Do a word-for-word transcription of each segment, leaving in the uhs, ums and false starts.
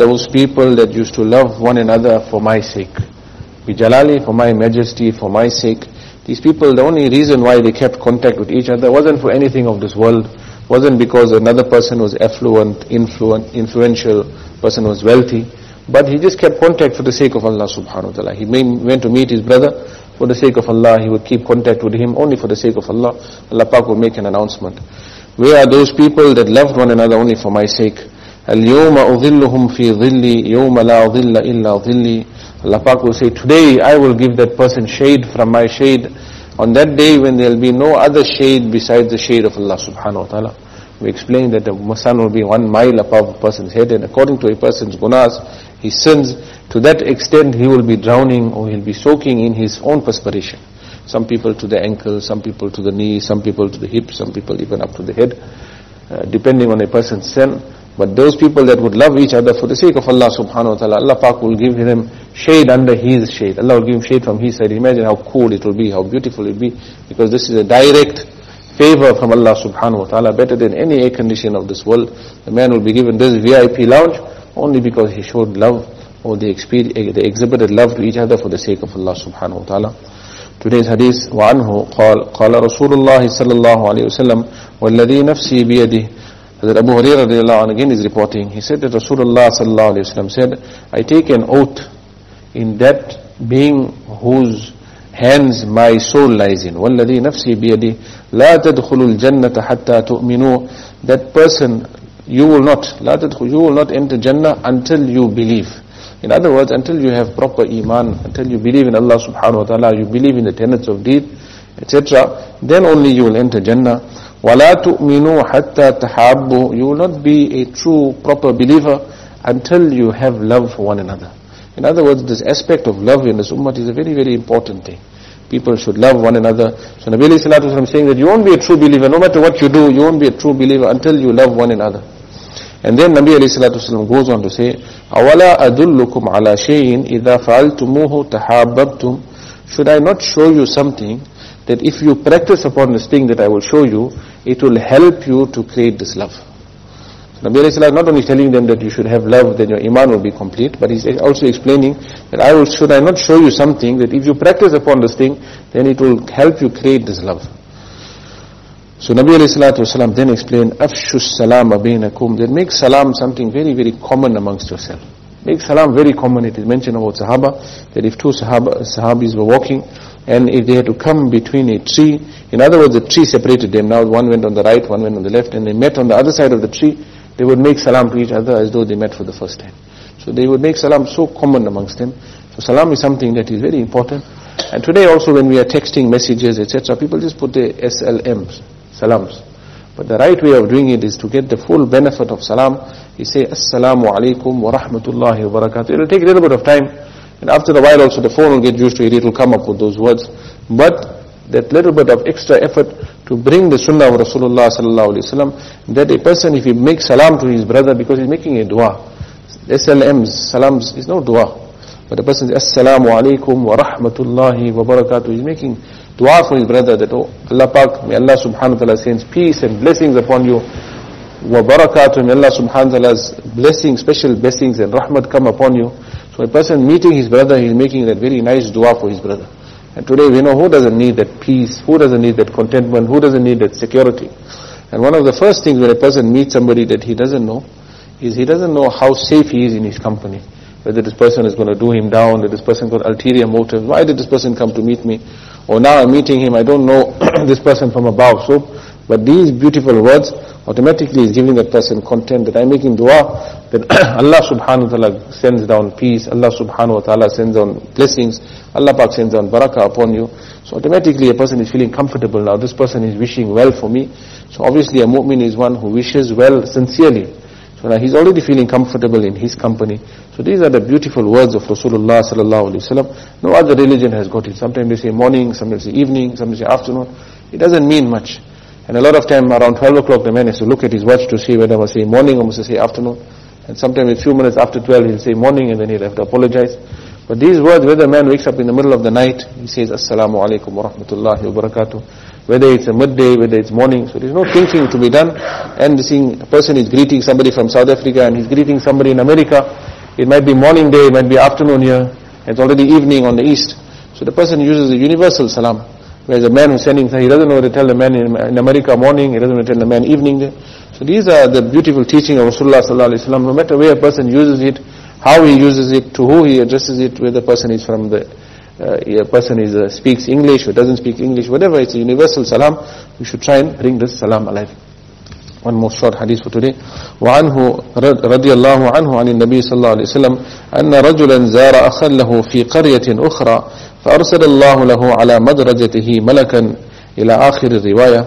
those people that used to love one another for my sake. Bi Jalali, for my majesty, for my sake. These people, the only reason why they kept contact with each other wasn't for anything of this world, wasn't because another person was affluent, influent, influential, person was wealthy, but he just kept contact for the sake of Allah subhanahu wa ta'ala. He went to meet his brother for the sake of Allah. He would keep contact with him only for the sake of Allah. Allah Pak would make an announcement. Where are those people that loved one another only for my sake? اليوم أظلهم في ظلي يوم لا ظل إلا ظلي. Allah Pak will say, today I will give that person shade from my shade, on that day when there will be no other shade besides the shade of Allah subhanahu wa ta'ala. We explained that the sun will be one mile above a person's head, and according to a person's gunas, his sins, to that extent he will be drowning or he'll be soaking in his own perspiration. Some people to the ankle, some people to the knee, some people to the hips, some people even up to the head, uh, depending on a person's sin. But those people that would love each other for the sake of Allah subhanahu wa ta'ala, Allah Pak will give them shade under His shade. Allah will give him shade from His side. Imagine how cool it will be, how beautiful it will be, because this is a direct favor from Allah subhanahu wa ta'ala, better than any air condition of this world. The man will be given this V I P lounge only because he showed love, or they, they exhibited love to each other for the sake of Allah subhanahu wa ta'ala. Today's hadith, وَعَنْهُ قال قال رسول الله صلى الله عليه وسلم وَالَّذِي نَفْسِي بِيَدِهِ. Hazrat Abu Hurairah radiallahu anhu again is reporting, he said that Rasulullah sallallahu alayhi wa sallam said, I take an oath in that being whose hands my soul lies in. وَالَّذِي نَفْسِي بِيَدِهِ لَا تَدْخُلُوا الْجَنَّةَ حَتَّى تُؤْمِنُوا. That person, you will not, لَا تَدْخُلُوا, you will not enter Jannah until you believe. In other words, until you have proper iman, until you believe in Allah subhanahu wa ta'ala, you believe in the tenets of deed, et cetera, then only you will enter Jannah. وَلَا تُؤْمِنُوا حَتَّى تَحَابُّوا. You will not be a true, proper believer until you have love for one another. In other words, this aspect of love in this ummah is a very, very important thing. People should love one another. So Nabi alayhi salatu wasalam is saying that you won't be a true believer, no matter what you do, you won't be a true believer until you love one another. And then Nabi alayhi salatu wasalam goes on to say, أَوَلَا أَدُلُّكُمْ عَلَى شَيْءٍ إِذَا فَعَلْتُمُوهُ تَحَابَّبْتُمْ. Should I not show you something that if you practice upon this thing that I will show you, it will help you to create this love. So Nabi alayhi salatu not only telling them that you should have love, then your iman will be complete, but he's also explaining that I will, should I not show you something that if you practice upon this thing, then it will help you create this love. So Nabi alayhi salatu wasalam then explained, أَفْشُ السَّلَامَ بَيْنَكُمْ. That make salam something very, very common amongst yourself. Make salam very common. It is mentioned about Sahaba, that if two Sahaba, Sahabis were walking, and if they had to come between a tree, in other words, the tree separated them. Now one went on the right, one went on the left, and they met on the other side of the tree, they would make salam to each other as though they met for the first time. So they would make salam so common amongst them. So salam is something that is very important. And today also when we are texting messages, et cetera, people just put the S L Ms, salams. But the right way of doing it is to get the full benefit of salam. You say, Assalamu alaikum wa rahmatullahi wa barakatuh. It will take a little bit of time. And after a while also the phone will get used to it, it will come up with those words. But that little bit of extra effort to bring the sunnah of Rasulullah sallallahu alaihi wasallam, that a person, if he makes salam to his brother because he's making a dua, S L Ms, salams is no dua. But the person says, Assalamu alaikum wa rahmatullahi wa barakatuh. He's making dua for his brother that, oh, Allah Pak, may Allah subhanahu wa ta'ala sends peace and blessings upon you. Wa barakatuh, may Allah subhanahu wa ta'ala's blessings, special blessings and rahmat come upon you. So a person meeting his brother, he's making that very nice dua for his brother. And today we know who doesn't need that peace, who doesn't need that contentment, who doesn't need that security. And one of the first things when a person meets somebody that he doesn't know, is he doesn't know how safe he is in his company. Whether this person is going to do him down, that this person got ulterior motives. Why did this person come to meet me? Or now I'm meeting him, I don't know this person from above. So, but these beautiful words automatically is giving that person content, that I'm making dua, that Allah subhanahu wa ta'ala sends down peace, Allah subhanahu wa ta'ala sends down blessings, Allah Pak sends down barakah upon you. So automatically a person is feeling comfortable now, this person is wishing well for me. So obviously a mu'min is one who wishes well sincerely. So now he's already feeling comfortable in his company. So these are the beautiful words of Rasulullah sallallahu alaihi wasallam. No other religion has got it. Sometimes they say morning, sometimes they say evening, sometimes they say afternoon. It doesn't mean much. And a lot of time around twelve o'clock the man has to look at his watch to see whether he must say morning or must say afternoon. And sometimes a few minutes after twelve he'll say morning and then he'll have to apologize. But these words, whether a man wakes up in the middle of the night, he says Assalamu alaikum wa rahmatullahi wa barakatuh. Whether it's a midday, whether it's morning, so there's no thinking to be done. And seeing a person is greeting somebody from South Africa and he's greeting somebody in America, It might be morning day, it might be afternoon here, it's already evening on the east. So the person uses the universal salam. Whereas a man who's sending, he doesn't know what to tell the man in, in America morning, he doesn't know what to tell the man evening there. So these are the beautiful teaching of Rasulullah sallallahu alaihi wasallam. No matter where a person uses it, how he uses it, to who he addresses it, whether the person is from the, uh, a person is uh, speaks English or doesn't speak English, whatever, it's a universal salam. We should try and bring this salam alive. One more short hadith for today. وعنه رضي الله عنه عن النبي صلى الله عليه وسلم أن رجلا زار أخا له في قرية أخرى فأرسل الله له على مدرجته ملكا إلى آخر الرواية.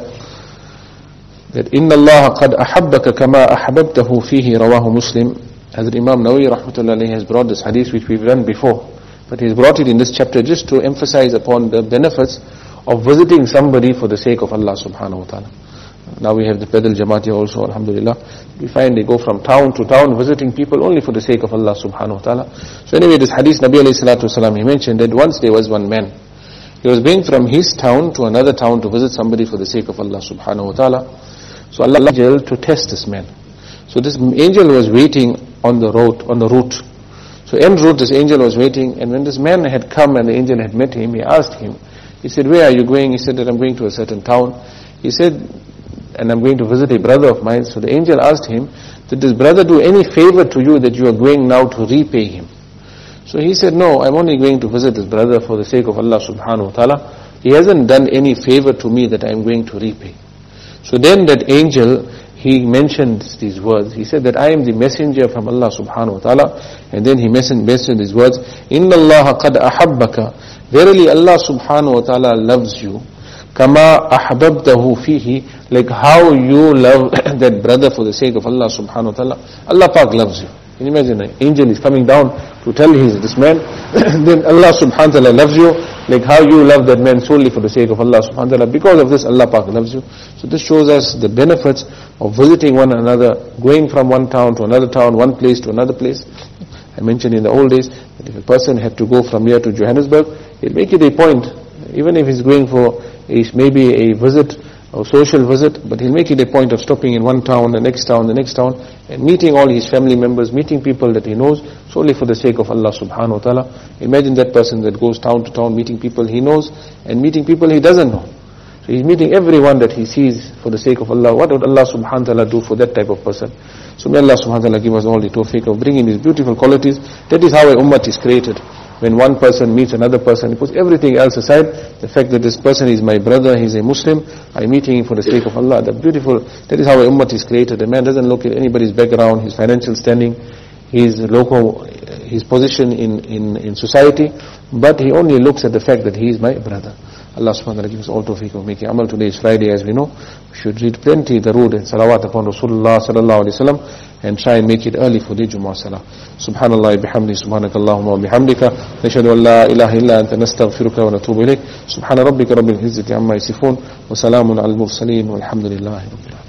That إن الله قد أحبك كما أحببته فيه رواه مسلم. As Imam Nawawi rahmatullah alayhi has brought this hadith which we've done before, but he's brought it in this chapter just to emphasize upon the benefits of visiting somebody for the sake of Allah subhanahu wa ta'ala. Now we have the Pedal Jamaat here also, alhamdulillah. We find they go from town to town visiting people only for the sake of Allah subhanahu wa ta'ala. So anyway, this hadith, Nabi alayhi salatu wasalam, he mentioned that once there was one man. He was going from his town to another town to visit somebody for the sake of Allah subhanahu wa ta'ala. So Allah angel to test this man. So this angel was waiting on the road, on the route. So en route this angel was waiting, and when this man had come and the angel had met him, he asked him, he said, where are you going? He said that I'm going to a certain town. He said, and I'm going to visit a brother of mine. So the angel asked him, did this brother do any favor to you that you are going now to repay him? So he said, no, I'm only going to visit this brother for the sake of Allah subhanahu wa ta'ala. He hasn't done any favor to me that I'm going to repay. So then that angel, he mentioned these words. He said that I am the messenger from Allah subhanahu wa ta'ala. And then he mentioned, mentioned these words, Inna Allah qad ahabbaka. Verily Allah subhanahu wa ta'ala loves you. Kama ahbabtahu fihi, like how you love that brother for the sake of Allah subhanahu wa ta'ala. Allah Pak loves you. Can you imagine an angel is coming down to tell his this man, then Allah subhanahu wa ta'ala loves you, like how you love that man solely for the sake of Allah subhanahu wa ta'ala. Because of this, Allah Pak loves you. So this shows us the benefits of visiting one another, going from one town to another town, one place to another place. I mentioned in the old days that if a person had to go from here to Johannesburg, he'll make it a point, even if he's going for a, maybe a visit, or social visit, but he'll make it a point of stopping in one town, the next town, the next town, and meeting all his family members, meeting people that he knows, solely for the sake of Allah subhanahu wa ta'ala. Imagine that person that goes town to town, meeting people he knows, and meeting people he doesn't know. So he's meeting everyone that he sees for the sake of Allah. What would Allah subhanahu wa ta'ala do for that type of person? So may Allah subhanahu wa ta'ala give us all the tawfiq of bringing these beautiful qualities. That is how a ummah is created. When one person meets another person, he puts everything else aside. The fact that this person is my brother, he's a Muslim, I'm meeting him for the sake of Allah. The beautiful, that is how a ummah is created. A man doesn't look at anybody's background, his financial standing, his local, his position in, in, in society, but he only looks at the fact that he is my brother. Allah subhanahu wa ta'ala gives us all tawfiq of making amal. Today is Friday, as we know. We should read plenty Darood and Salawat upon Rasulullah sallallahu alayhi wa sallam, and try and make it early for the Jummah Salah. Subhanallah bihamdi, subhanakallahumma wa bihamdika, nashhadu an la ilaha illa anta nastaghfiruka wa natubu ilayk. Subhana rabbika rabbil izzati amma yasifun, wa salamun al mursaleen, walhamdulillahi rabbil alamin.